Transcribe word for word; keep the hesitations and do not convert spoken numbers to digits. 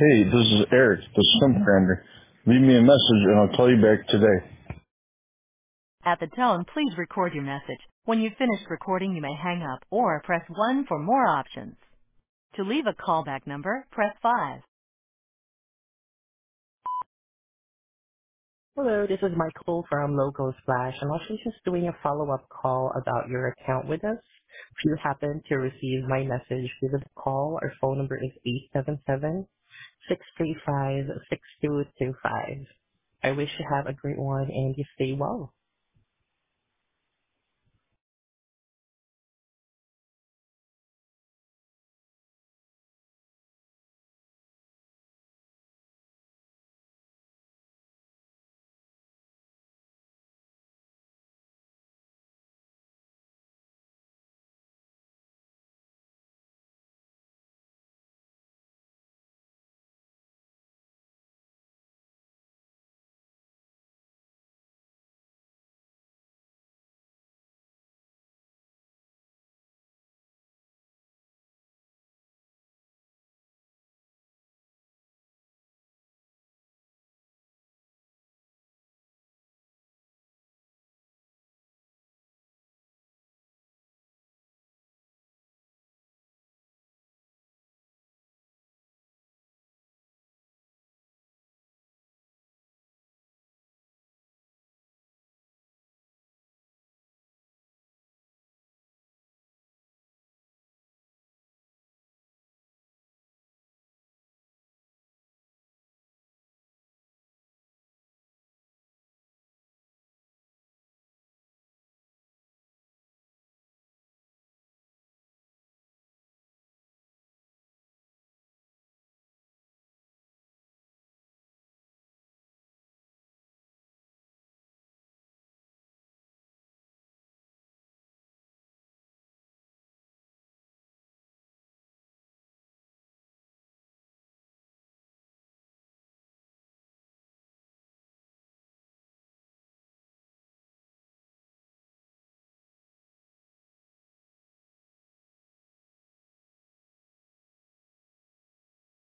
Hey, this is Eric, the stump grinder. Leave me a message and I'll call you back today. At the tone, please record your message. When you've finished recording, you may hang up or press one for more options. To leave a callback number, press five. Hello, this is Michael from Logo Splash. I'm actually just doing a follow-up call about your account with us. If you happen to receive my message, give us a call. Our phone number is eight seven seven, six three five, six two two five. I wish you have a great one and you stay well.